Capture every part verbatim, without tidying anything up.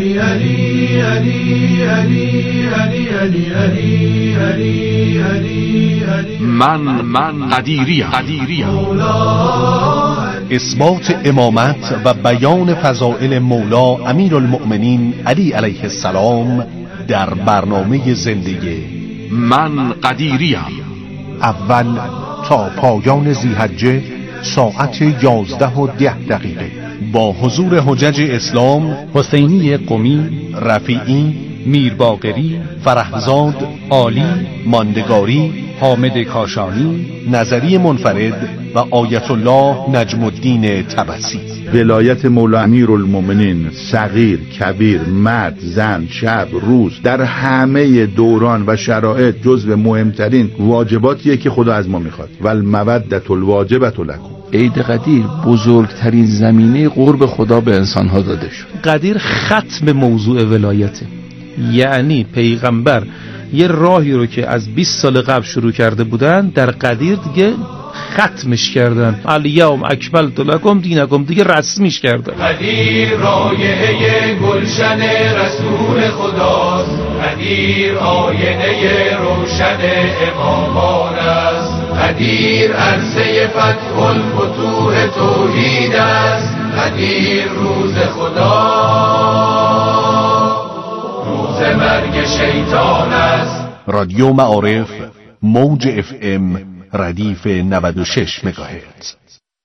علی علی علی علی علی علی علی علی علی علی من من قدیریم قدیریم اثبات امامت و بیان فضائل مولا امیرالمؤمنین علی علیه السلام در برنامه زندگی من قدیریم. اول تا پایان ذی‌حجه ساعت یازده و ده دقیقه با حضور حجج اسلام حسینی قمی، رفیعی، میرباقری، فرهزاد، عالی، ماندگاری، حامد کاشانی، نظری منفرد و آیت الله نجم الدین طبسی. ولایت مولا امیرالمؤمنین صغیر، کبیر، مرد، زن، شب، روز در همه دوران و شرایط جزو مهمترین واجباتیه که خدا از ما میخواد. والمودة الواجبة لکم. عید قدیر بزرگترین زمینه قرب خدا به انسانها داده شد. قدیر ختم موضوع ولایته، یعنی پیغمبر یه راهی رو که از بیست سال قبل شروع کرده بودن در قدیر دیگه ختمش کردن. الیوم اکملت لکم دینکم، دیگه رسمیش کردن. قدیر رایحه گلشن رسول خداست، قدیر آینه روشن امامان است، قدیر عرصه فتح الفتوح توحید است، قدیر روز خدا روز مرگ شیطان است. رادیو معارف موج اف ام ردیف نود و شش مگاهرتز.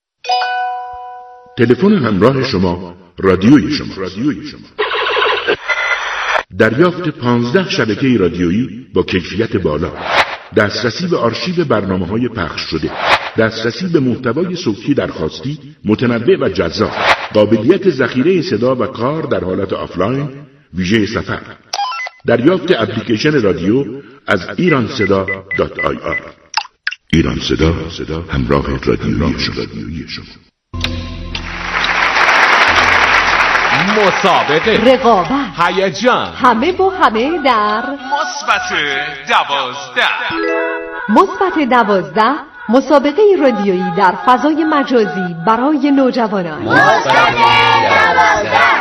تلفن همراه شما رادیوی شما. دریافت پانزده شبکه رادیویی با کیفیت بالا، دسترسی به آرشیو برنامه‌های پخش شده، دسترسی به محتوای صوتی درخواستی متنوع و جذاب، قابلیت ذخیره صدا و کار در حالت آفلاین، ویژه سفر، دریافت اپلیکیشن رادیو از ایران صدا دات آی آر. ایران صدا، همراه رادیویی شما. مسابقه، رقابت، هیجان، همه با همه در مثبت دوازده. مثبت دوازده، مسابقه رادیویی در فضای مجازی برای نوجوانان. مثبت دوازده.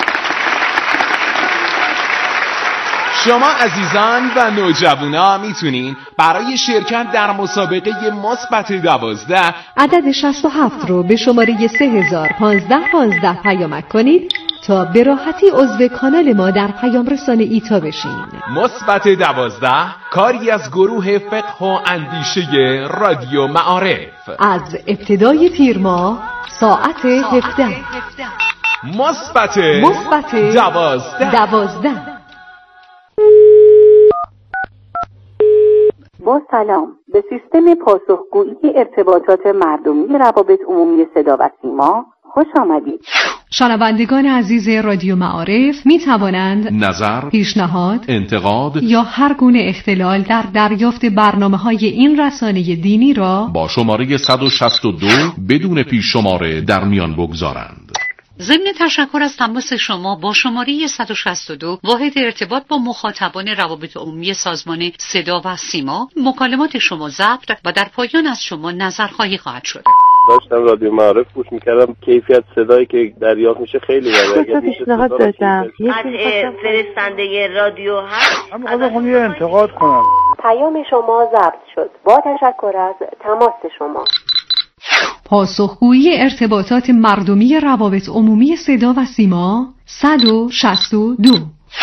شما عزیزان و نوجوانا میتونین برای شرکت در مسابقه مثبت دوازده عدد شصت و هفت رو به شماره سه هزار پانزده پانزده پیامک کنید تا به راحتی عضو کانال ما در پیام رسانه ایتا بشین. مثبت دوازده کاری از گروه فقه و اندیشه رادیو معارف از ابتدای تیر ماه ساعت هفده. مثبت مثبت دوازده. دوازده. با سلام، به سیستم پاسخگویی ارتباطات مردمی روابط عمومی صدا و سیما خوش آمدید. شنوندگان عزیز رادیو معارف می توانند نظر، پیشنهاد، انتقاد یا هر گونه اختلال در دریافت برنامه‌های این رسانه دینی را با شماره صد و شصت و دو بدون پیش شماره در میان بگذارند. ضمن تشکر از تماس شما با شماره صد و شصت و دو واحد ارتباط با مخاطبان روابط عمومی سازمان صدا و سیما، مکالمات شما ضبط و در پایان از شما نظرخواهی خواهد شد. داشتم رادیو معارف گوش میکردم، کیفیت صدایی که دریافت میشه خیلی بالا. پیشنهاد دادم قطع فرستنده رادیو هست. من می‌خواستم یه انتقاد کنم. پیام شما ضبط شد. با تشکر از تماس شما. پاسخگویی ارتباطات مردمی روابط عمومی صدا و سیما صد و شصت و دو.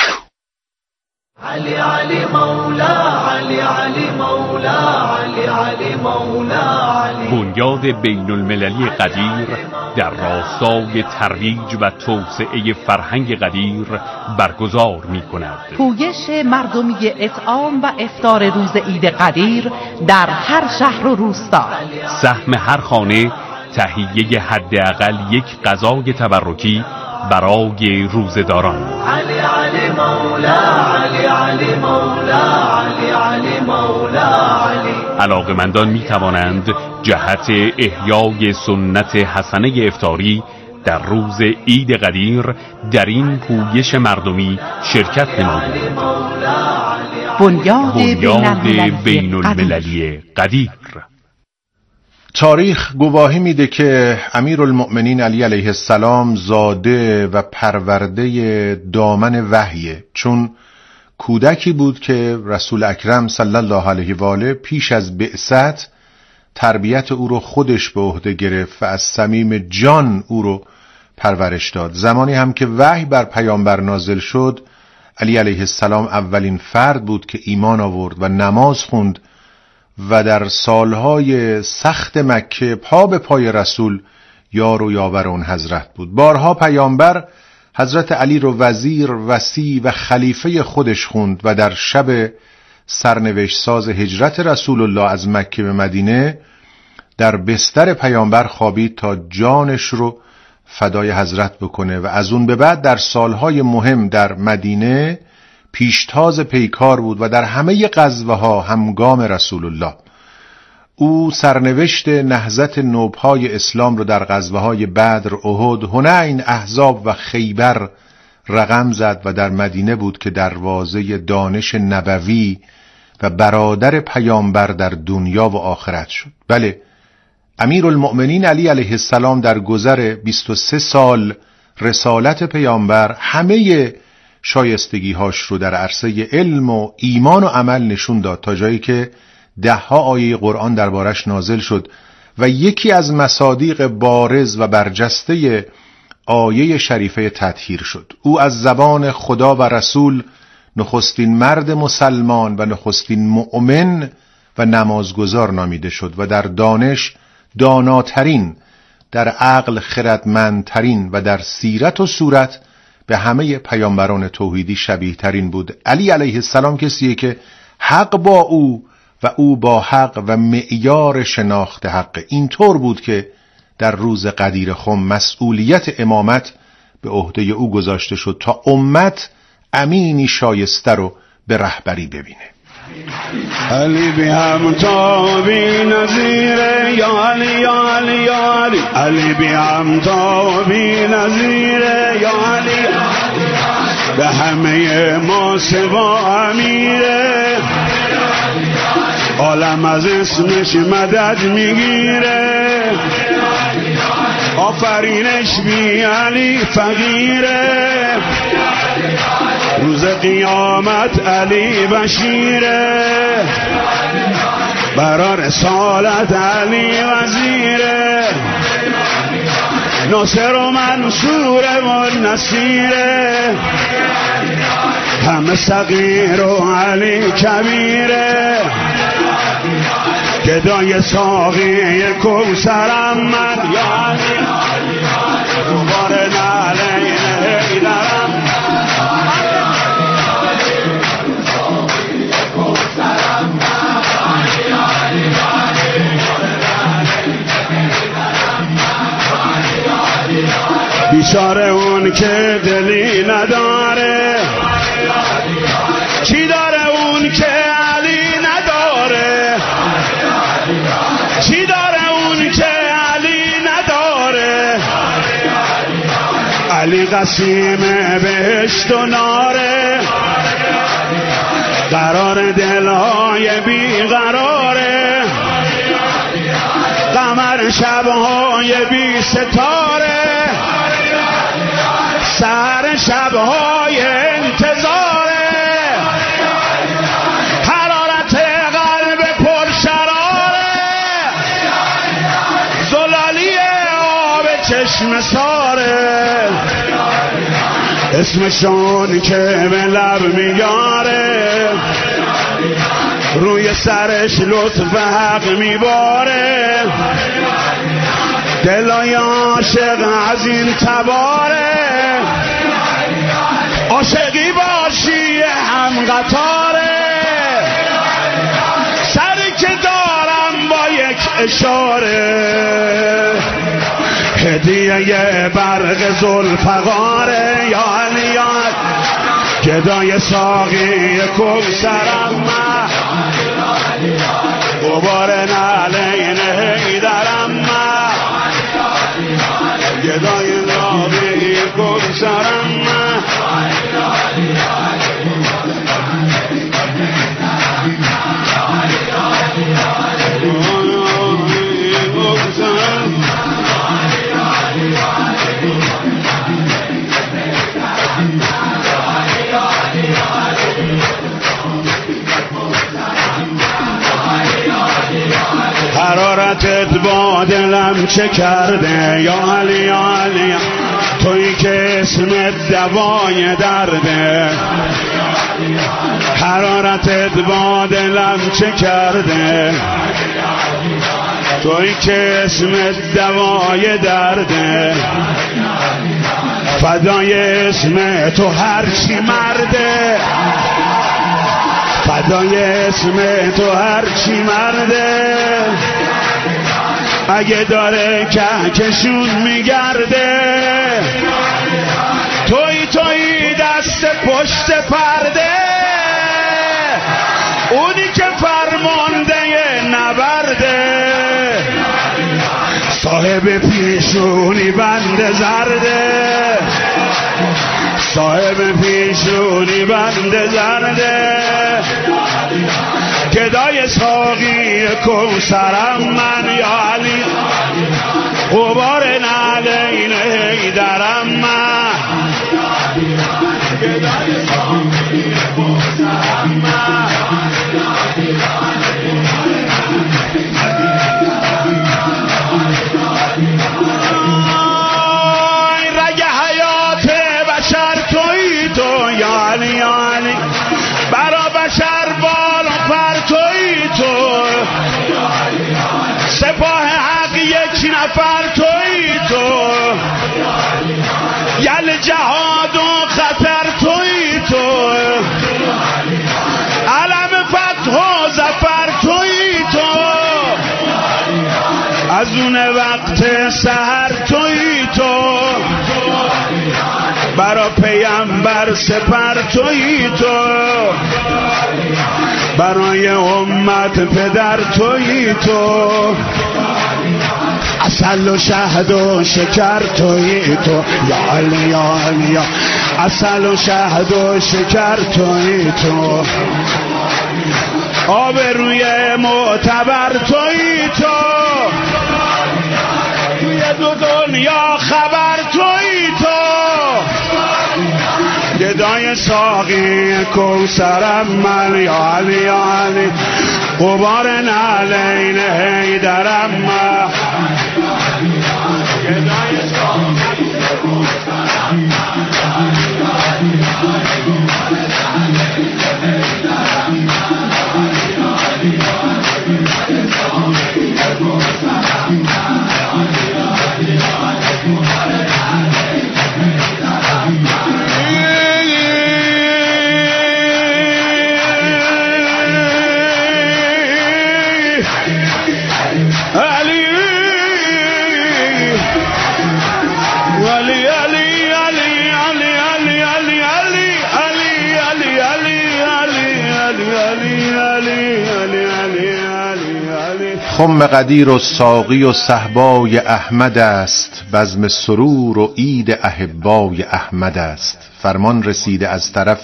علی علی مولا، علی علی مولا، علی علی مولا، علی. بنیاد بین المللی قدیر در راستای ترویج و توسعه فرهنگ قدیر برگزار می کند. پویش مردمی اطعام و افطار روز عید قدیر در هر شهر و روستا. سهم هر خانه تهیه حداقل یک غذای تبرکی برای روزداران. علی علی مولا، علی علی مولا، علی علی مولا، علی. علاقه‌مندان می توانند جهت احیای سنت حسنه افطاری در روز عید قدیر در این پویش مردمی شرکت نمایند. بنیاد بنیاد بین المللی قدیر. تاریخ گواهی میده که امیرالمؤمنین علی علیه السلام زاده و پرورده دامن وحیه، چون کودکی بود که رسول اکرم صلی الله علیه و آله پیش از بعثت تربیت او رو خودش به عهده گرفت و از صمیم جان او رو پرورش داد. زمانی هم که وحی بر پیامبر نازل شد، علی علیه السلام اولین فرد بود که ایمان آورد و نماز خوند و در سالهای سخت مکه پا به پای رسول یار و یاور اون حضرت بود. بارها پیامبر حضرت علی رو وزیر، وصی و خلیفه خودش خوند و در شب سرنوشت ساز هجرت رسول الله از مکه به مدینه در بستر پیامبر خوابید تا جانش رو فدای حضرت بکنه و از اون به بعد در سالهای مهم در مدینه پیشتاز پیکار بود و در همه غزوه ها همگام رسول الله. او سرنوشت نهضت نوپای اسلام رو در غزوه های بدر، احد، حنین، احزاب و خیبر رقم زد و در مدینه بود که دروازه دانش نبوی و برادر پیامبر در دنیا و آخرت شد. بله، امیرالمؤمنین علی علیه السلام در گذر بیست و سه سال رسالت پیامبر همه شایستگی هاش رو در عرصه علم و ایمان و عمل نشون داد، تا جایی که ده ها آیه قرآن دربارش نازل شد و یکی از مصادیق بارز و برجسته آیه شریفه تطهیر شد. او از زبان خدا و رسول نخستین مرد مسلمان و نخستین مؤمن و نمازگزار نامیده شد و در دانش داناترین، در عقل خردمندترین و در سیرت و صورت به همه پیامبران توحیدی شبیه ترین بود. علی علیه السلام کسیه که حق با او و او با حق و معیار شناخت حق. اینطور بود که در روز غدیر خم مسئولیت امامت به عهده او گذاشته شد تا امت امینی شایسته رو به رهبری ببینه. علی بی همتا بی نظیره، یا علی یا علی یا علی، علی بی همتا بی نظیره، یا علی به همه ما سوا امیره، عالم از اسمش مدد میگیره، آفرینش بی علی فقیره، روز قیامت علی بشیره، برا رسالت علی وزیره، ناصر و منصور و نصیره، همه صغیر و علی کبیره، گدای ساقی کوثرم من، یا علی دوباره نعلین حیدرم، بیچاره اون که دلی نداره، چی داره اون که علی نداره، چی داره اون که علی نداره، علی قسیم بهشت و ناره، قرار دلهای بیقراره، قمر شبهای بی ستاره، سر شبهای انتظاره، حرارت قلب پرشراره، زلالی آب چشم ساره، اسمشون که به لب میاره، روی سرش لطف حق میباره، دلای عاشق از این تباره، عاشقی باشی هم قطاره، سری که دارم با یک اشاره، هدیه برق ذوالفقاره، یا علی یا گدای ساقی کوثرم من، دوباره نعلین حیدرم من، گدای ساقی کوثرم من، حرارتت با دلم چه کرده یا علی یا علی، تویی که اسمت دوای درده. حرارتت با دلم چه کرده، تویی که اسمت دوای درده. فدای اسم تو هرچی مرده، فدای اسم تو هرچی مرده. اگه داره کهکشون میگرده، توی توی دست پشت پرده. اونی که فرمانده نبرده، صاحب پیشونی بند زرده، صاحب پیشونی بند زرده. گدای ساقی کوثرم من یا علی، غبار نعلین حیدرم من. گدای ساقی کوثرم من. رگ حیات بشر تویی تو یا علی یا علی، برا بشر بال و پر تویی تو. سپاه حق یک نفر تویی تو، یل جهاد و خطر تویی تو. علم فتح و ظفر تویی تو، از اون وقت سحر تویی تو. برا پیامبر سپر تویی تو، برای امت پدر تویی تو. عسل و شهد و شکر تویی تو یا علی یا علی، عسل و شهد و شکر تویی تو. آب روی معتبر تویی تو، توی دو دنیا خبر تویی تو. گدای ساقی کوثرم من یا علی یا علی، غبار نعلین حیدرم من. گدای ساقی کوثرم خم قدیر و ساقی و صحبای احمد است، بزم سرور و عید احبای احمد است. فرمان رسیده از طرف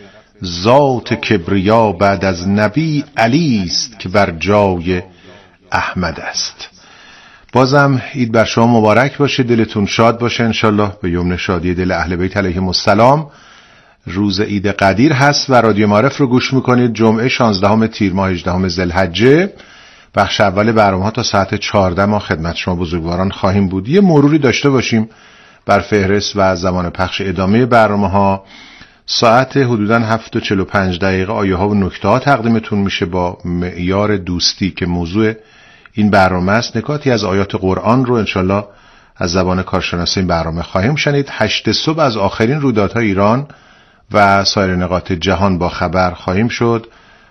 ذات کبریا، بعد از نبی علی است که بر جای احمد است. بازم عید بر شما مبارک باشه، دلتون شاد باشه انشالله، به یمن شادی دل اهل بیت علیهم السلام. روز عید قدیر هست و رادیو معارف رو گوش میکنید. جمعه شانزدهم تیر ماه هجدهم ذوالحجه. بخش اول برنامه ها تا ساعت چهارده ما خدمت شما بزرگواران خواهیم بود. یه مروری داشته باشیم بر فهرست و زمان پخش ادامه برنامه ها. ساعت حدوداً هفت و چهل و پنج دقیقه آیه ها و نکته ها تقدیمتون میشه با معیار دوستی که موضوع این برنامه است. نکاتی از آیات قرآن رو انشالله از زبان کارشناس این برنامه خواهیم شنید. هشت صبح از آخرین رویدادهای ایران و سایر نقاط جهان با خبر خواهیم شد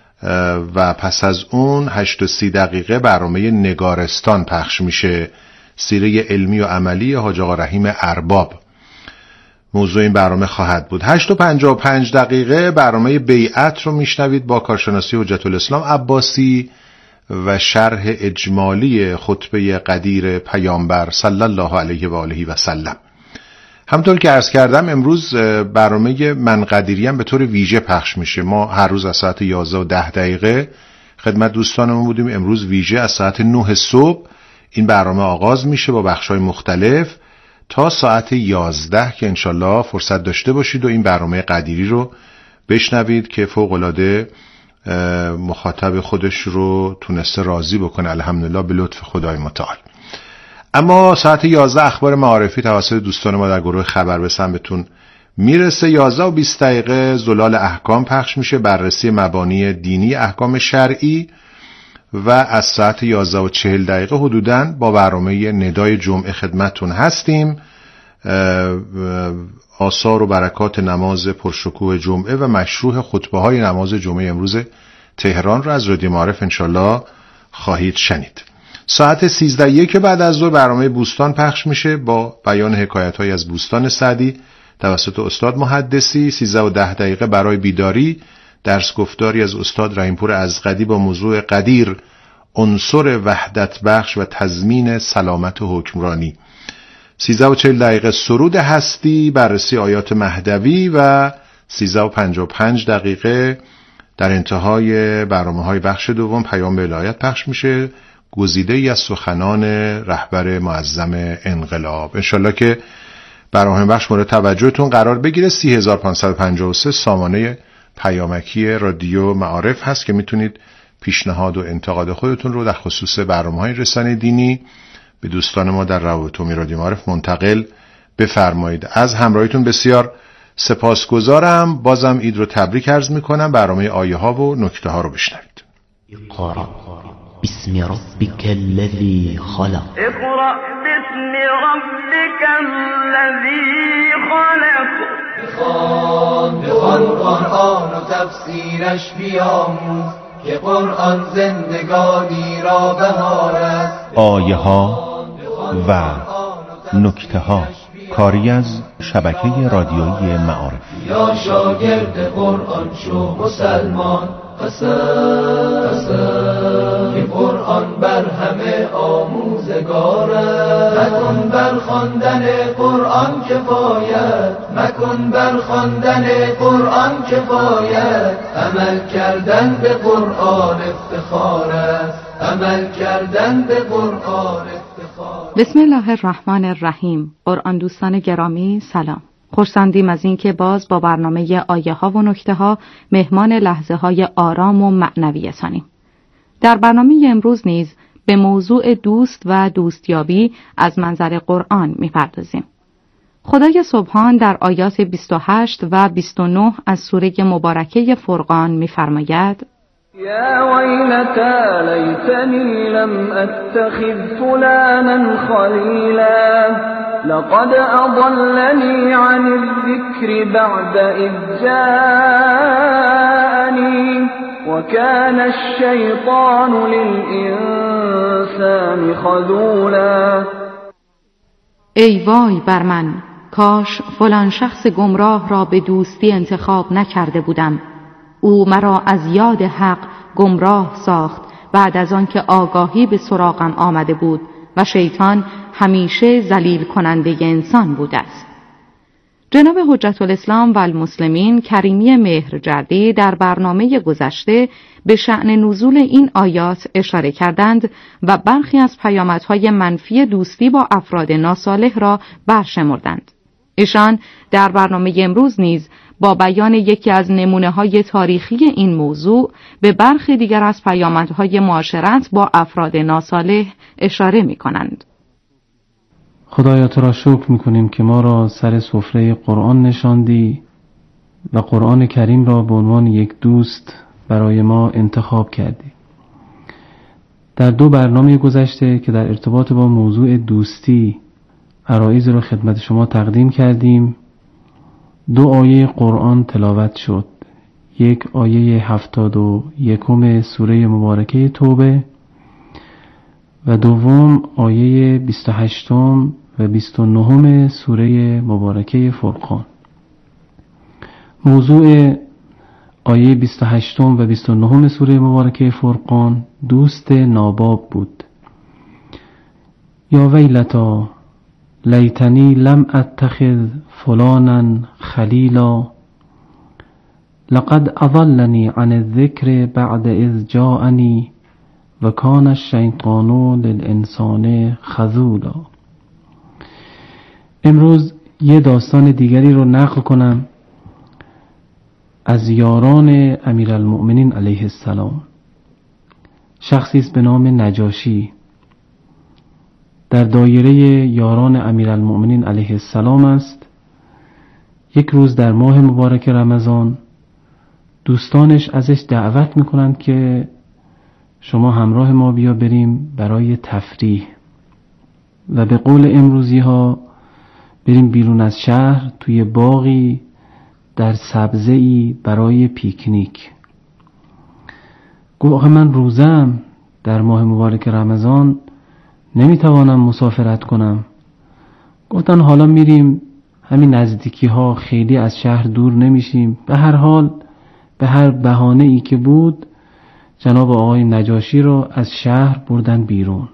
و پس از اون هشت و سی دقیقه برنامه نگارستان پخش میشه، سیره علمی و عملی حاج آقا رحیم ارباب موضوع این برنامه خواهد بود. هشت و پنجاه و پنج دقیقه برنامه بیعت رو میشنوید با کارشناسی حجت الاسلام عباسی و شرح اجمالی خطبه قدیر پیامبر صلی الله علیه و آله و سلم. همطور که عرض کردم امروز برنامه من قدیری هم به طور ویژه پخش میشه. ما هر روز از ساعت یازده و ده دقیقه خدمت دوستانمون بودیم. امروز ویژه از ساعت نه صبح این برنامه آغاز میشه با بخش‌های مختلف. تا ساعت یازده که انشالله فرصت داشته باشید و این برنامه قدیری رو بشنوید که فوق‌العاده مخاطب خودش رو تونسته راضی بکنه الحمدلله به لطف خدای متعال. اما ساعت یازده اخبار معارفی توسط دوستان ما در گروه خبر به سمتون میرسه. یازده و بیست دقیقه زلال احکام پخش میشه، بررسی مبانی دینی احکام شرعی، و از ساعت یازده و چهل دقیقه حدوداً با برنامه ندای جمعه خدمتون هستیم. آثار و برکات نماز پرشکوه جمعه و مشروح خطبه های نماز جمعه امروز تهران رو از رادیو معارف انشالله خواهید شنید. ساعت سیزده و یک بعد از ظهر برنامه بوستان پخش میشه با بیان حکایت های از بوستان سعدی توسط استاد محدثی. سیزده و ده دقیقه برای بیداری درس گفتاری از استاد رحیمپور ازغدی با موضوع قدیر، عنصر وحدت بخش و تضمین سلامت و حکمرانی. سیزده و چهل دقیقه سرود هستی، بررسی آیات مهدوی، و سیزده و پنجاه و پنج دقیقه در انتهای برنامه های بخش دوم پیام به ولایت پخش میشه، گزیده ای از سخنان رهبر معظم انقلاب. انشالله که برنامه بخش مورد توجهتون قرار بگیره. سی هزار و پانصد و پنجاه و سه سامانه پیامکی رادیو معارف هست که میتونید پیشنهاد و انتقاد خودتون رو در خصوص برنامه‌های رسانه دینی به دوستان ما در روابط عمومی رادیو معارف منتقل بفرمایید. از همراهیتون بسیار سپاسگزارم. بازم عید رو تبریک عرض میکنم. برنامه آیه ها و نکته ها رو بشنوید. اقرأ باسم ربک الذی خلق. اقرأ باسم ربک الذی خلق. بخوان بخوان قرآن و تفسیرش بیاموز که قرآن زندگانی را بهار است. آیه ها و نکته ها کاری از شبکه رادیویی معارف. یا شاگرد قرآن شو مسلمان، قسم قسم که قرآن بر همه آموزگار است. مکن بر خواندن قرآن کفایت، مکن بر خواندن قرآن کفایت. عمل کردن به قرآن افتخار است، عمل کردن به قرآن افتخار. بسم الله الرحمن الرحیم. قرآن دوستان گرامی سلام. خوش‌آمدیم از این که باز با برنامه آیه ها و نکته ها مهمان لحظه های آرام و معنویتانیم. در برنامه امروز نیز به موضوع دوست و دوستیابی از منظر قرآن می‌پردازیم. خدای سبحان در آیات بیست و هشت و بیست و نه از سوره مبارکه فرقان می‌فرماید: یا ویلتا لیتنی لم اتخذ فلانا خلیلا لقد اضلنی عن الذکر بعد اذ جاءنی وكان الشیطان للانسان خذولا. ای وای بر من، کاش فلان شخص گمراه را به دوستی انتخاب نکرده بودم. او مرا از یاد حق گمراه ساخت بعد از آن که آگاهی به سراغم آمده بود و شیطان همیشه ذلیل کننده انسان بوده است. جناب حجت الاسلام و المسلمین کریمی مهرجردی در برنامه گذشته به شأن نزول این آیات اشاره کردند و برخی از پیامدهای منفی دوستی با افراد ناصالح را برشمردند. ایشان در برنامه امروز نیز با بیان یکی از نمونه‌های تاریخی این موضوع به برخی دیگر از پیامدهای معاشرت با افراد ناصالح اشاره می‌کنند. خدایا تو را شکر می‌کنیم که ما را سر سفره قرآن نشاندی و قرآن کریم را به عنوان یک دوست برای ما انتخاب کردی. در دو برنامه گذشته که در ارتباط با موضوع دوستی عرایض را خدمت شما تقدیم کردیم، دو آیه قرآن تلاوت شد. یک آیه هفتاد و یکم سوره مبارکه توبه و دوم آیه بیست و هشتم و بیست و نهم سوره مبارکه فرقان. موضوع آیه بیست و هشتم و بیست و نهم سوره مبارکه فرقان دوست ناباب بود. یا ویلتا لیتنی لم اتخذ فلانا خلیلا لقد اضلنی عن الذکر بعد اذ جاءنی و کان الشیطان للانسان خذولا. امروز یه داستان دیگری رو نقل کنم از یاران امیرالمؤمنین علیه السلام. شخصی است به نام نجاشی، در دایره یاران امیرالمؤمنین علیه السلام است. یک روز در ماه مبارک رمضان دوستانش ازش دعوت میکنند که شما همراه ما بیا بریم برای تفریح و به قول امروزی ها بریم بیرون از شهر توی باغی در سبزه‌ای برای پیکنیک. گفت آخه من روزم در ماه مبارک رمضان نمیتوانم مسافرت کنم. گفتن حالا میریم همین نزدیکی ها، خیلی از شهر دور نمیشیم. به هر حال به هر بهانه ای که بود جناب آقای نجاشی رو از شهر بردن بیرون.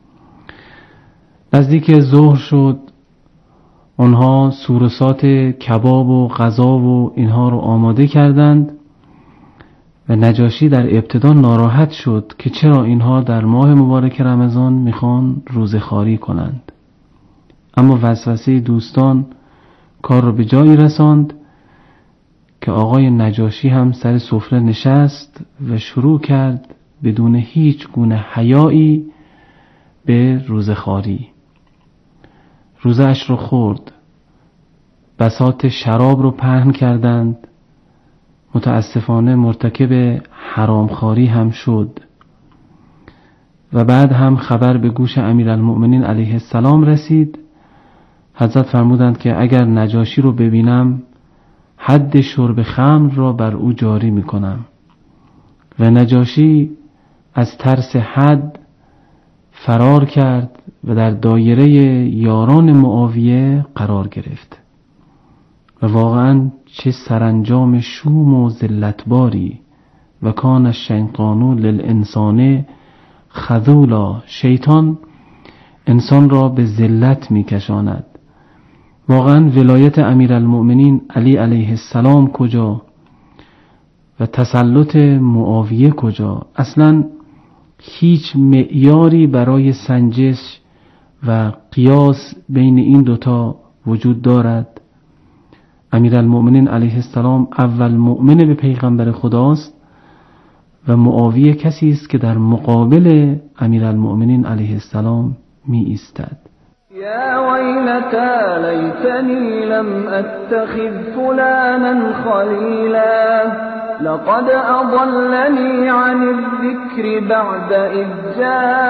نزدیک ظهر شد، آنها سورسات کباب و غذا و اینها رو آماده کردند و نجاشی در ابتدا ناراحت شد که چرا اینها در ماه مبارک رمضان میخوان روزخواری کنند. اما وسوسه دوستان کار رو به جایی رساند که آقای نجاشی هم سر سفره نشست و شروع کرد بدون هیچ گونه حیایی به روزخواری. روزش رو خورد، بساط شراب رو پهن کردند، متاسفانه مرتکب حرامخواری هم شد و بعد هم خبر به گوش امیرالمؤمنین علیه السلام رسید. حضرت فرمودند که اگر نجاشی رو ببینم حد شرب خمر را بر او جاری میکنم. و نجاشی از ترس حد فرار کرد و در دایره یاران معاویه قرار گرفت و واقعا چه سرانجام شوم و ذلتباری. و کان الشیطان للانسان خذولا، شیطان انسان را به ذلت میکشاند. واقعا ولایت امیرالمؤمنین علی علیه السلام کجا و تسلط معاویه کجا؟ اصلا هیچ معیاری برای سنجش و قیاس بین این دوتا وجود دارد؟ امیرالمؤمنین علیه السلام اول مؤمن به پیغمبر خداست و معاویه کسی است که در مقابل امیرالمؤمنین علیه السلام می ایستد. یا ویلتا لیتنی لم اتخذ فلانا خلیلا لقد اضلنی عن الذکر بعد اذ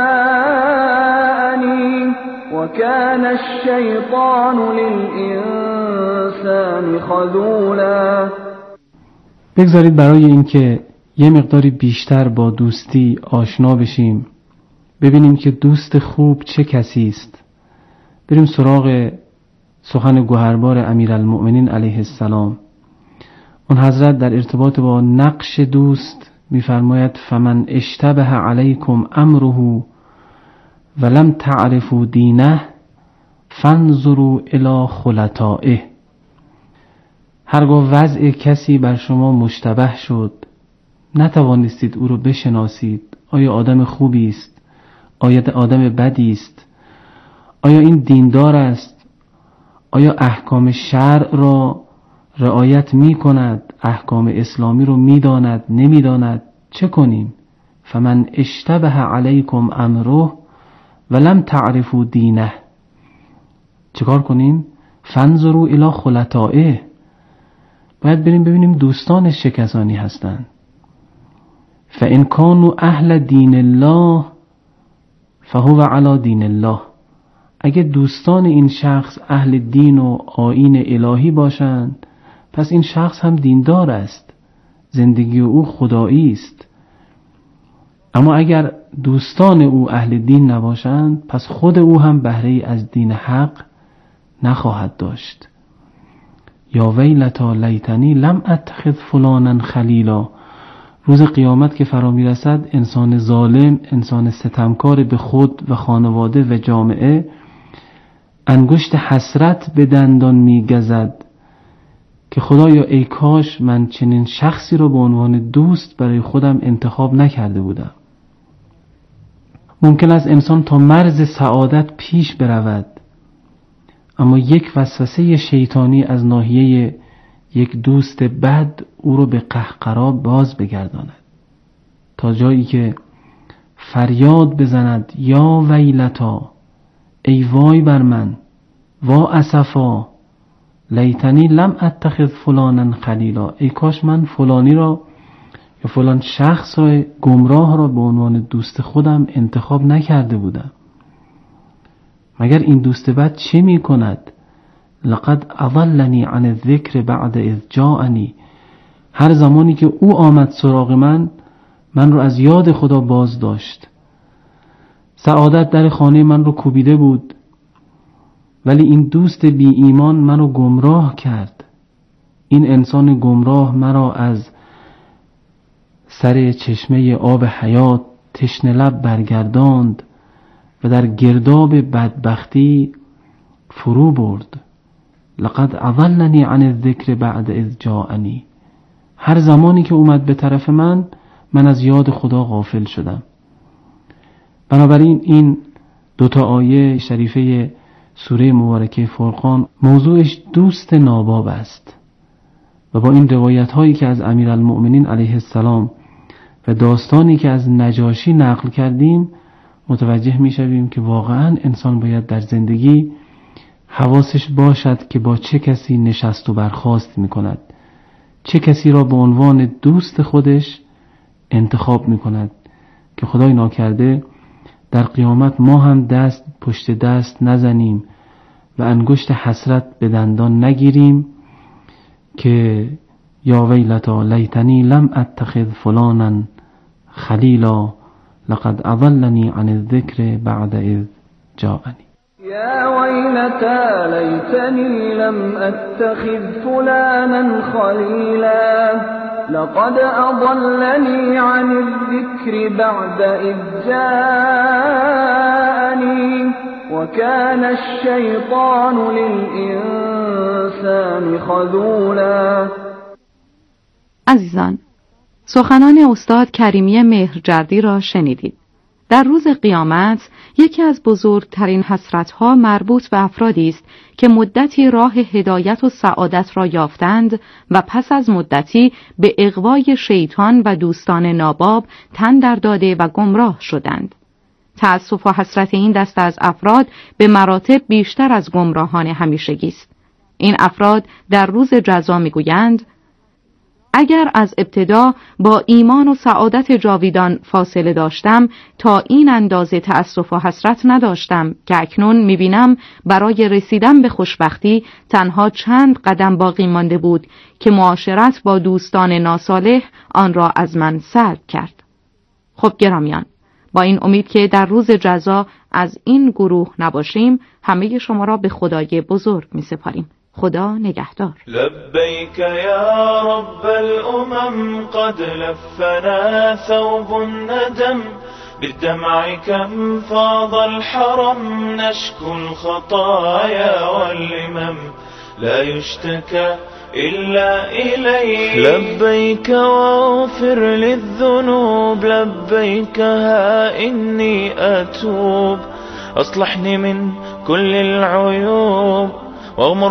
جاءنی وكان الشیطان للانسان خذولا. بگذارید برای اینکه یه مقداری بیشتر با دوستی آشنا بشیم، ببینیم که دوست خوب چه کسی است، بریم سراغ سخن گوهربار امیرالمؤمنین علیه السلام. اون حضرت در ارتباط با نقش دوست می‌فرماید فمن اشتبه علیکم امره ولم تعرفوا دینه فانظروا الی خلطائه. هرگاه وضع کسی بر شما مشتبه شد، نتوانستید او رو بشناسید، آیا آدم خوبی است، آیا آدم بدی است، آیا این دیندار است، آیا احکام شرع را رعایت می کند، احکام اسلامی رو می داند نمی داند، چه کنیم؟ فمن اشتبه علیکم امره ولم تعرفوا دینه. چیکار کنیم؟ فانظروا الی خلطائه. باید بریم ببینیم دوستانش چه کسانی هستند. فان کانوا اهل دین الله فهو علی دین الله. اگه دوستان این شخص اهل دین و آیین الهی باشند، پس این شخص هم دیندار است، زندگی او خدایی است. اما اگر دوستان او اهل دین نباشند، پس خود او هم بهره از دین حق نخواهد داشت. یا ویلتا لیتنی لم اتخذ فلانا خلیلا. روز قیامت که فرا میرسد، انسان ظالم، انسان ستمکار به خود و خانواده و جامعه انگشت حسرت به دندان میگزد که خدایا ای کاش من چنین شخصی رو به عنوان دوست برای خودم انتخاب نکرده بودم. ممکن است انسان تا مرز سعادت پیش برود، اما یک وسوسه شیطانی از ناحیه یک دوست بد او رو به قهقرا باز بگرداند، تا جایی که فریاد بزند یا ویلتا، ای وای بر من، وا اسفا، لیتنی لم اتخذ فلانا خلیلا، ای کاش من فلانی را یا فلان شخص را گمراه را به عنوان دوست خودم انتخاب نکرده بودم. مگر این دوست بد چه می کند؟ لقد اضلنی عن الذکر بعد اذ جاءنی، هر زمانی که او آمد سراغ من، من رو از یاد خدا باز داشت. سعادت در خانه من رو کوبیده بود، ولی این دوست بی ایمان منو گمراه کرد. این انسان گمراه مرا از سر چشمه آب حیات تشنه لب برگرداند و در گرداب بدبختی فرو برد. لقد اضلنی عن الذکر بعد اذ جاءنی، هر زمانی که اومد به طرف من، من از یاد خدا غافل شدم. بنابراین این دوتا آیه شریفه سوره مبارکه فرقان موضوعش دوست ناباب است و با این روایت هایی که از امیرالمؤمنین علیه السلام و داستانی که از نجاشی نقل کردیم متوجه می شویم که واقعا انسان باید در زندگی حواسش باشد که با چه کسی نشست و برخاست می کند، چه کسی را به عنوان دوست خودش انتخاب می کند که خدای ناکرده در قیامت ما هم دست پشت دست نزنیم و انگشت حسرت به دندان نگیریم که یا ویلتا لیتنی لم اتخذ فلانا خلیلا لقد اضلنی عن الذکر بعد اذ جاءنی. یا ویلتا لیتنی لم اتخذ فلانا خلیلا لقد اضلنی عن الذکر بعد اذ جاءنی وكان الشیطان للإنسان خذولا. عزیزان، سخنان استاد کریمی مهرجردی را شنیدید. در روز قیامت یکی از بزرگترین حسرت‌ها مربوط به افرادی است که مدتی راه هدایت و سعادت را یافتند و پس از مدتی به اغوای شیطان و دوستان ناباب تن در داده و گمراه شدند. تأسف و حسرت این دسته از افراد به مراتب بیشتر از گمراهان همیشگی است. این افراد در روز جزا میگویند اگر از ابتدا با ایمان و سعادت جاویدان فاصله داشتم تا این اندازه تأسف و حسرت نداشتم که اکنون میبینم برای رسیدن به خوشبختی تنها چند قدم باقی مانده بود که معاشرت با دوستان ناصالح آن را از من سلب کرد. خب گرامیان، با این امید که در روز جزا از این گروه نباشیم، همه شما را به خدای بزرگ می سپاریم. خدا نگهدار. لبیک یا رب الامم قد لفنا ثوب الندم بالدمع كم فاض الحرم نشكو الخطايا واللمم لا يشتكى إلا إليك. لبيك واغفر للذنوب لبيك ها إني أتوب أصلحني من كل العيوب واغمر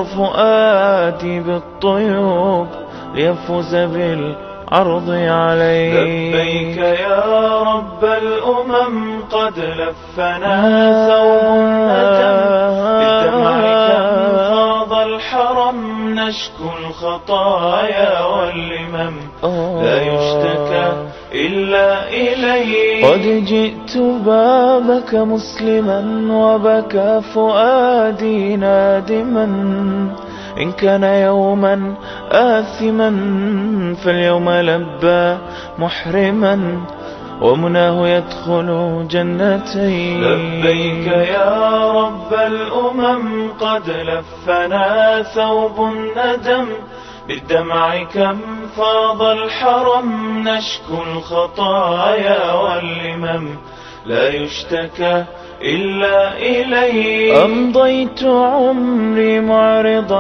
فؤادي بالطيوب ليفوز بالعرض عليك. لبيك يا رب الأمم قد لفنا ثوب الندم بالدمع كم فاض الحرم نشكو الخطايا واللمم لا يشتكى إلا إليك. قد جئت بابك مسلما وبكى فؤادي نادما إن كان يوما آثما فاليوم لبى محرما ومناه يدخل جنتي. لبيك يا رب الأمم قد لفنا ثوب الندم بالدمع كم فاض الحرم نشكو الخطايا واللمم لا يشتكى إلا إليك. أمضيت عمري معرضا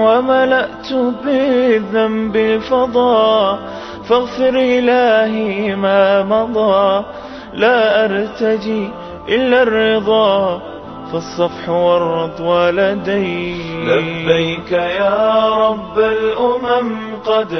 وملأت بالذنب الفضا فاغفر إلهي ما مضى لا أرتجي إلا الرضا فالصفح والرضوى لدي. لبيك يا رب الأمم قد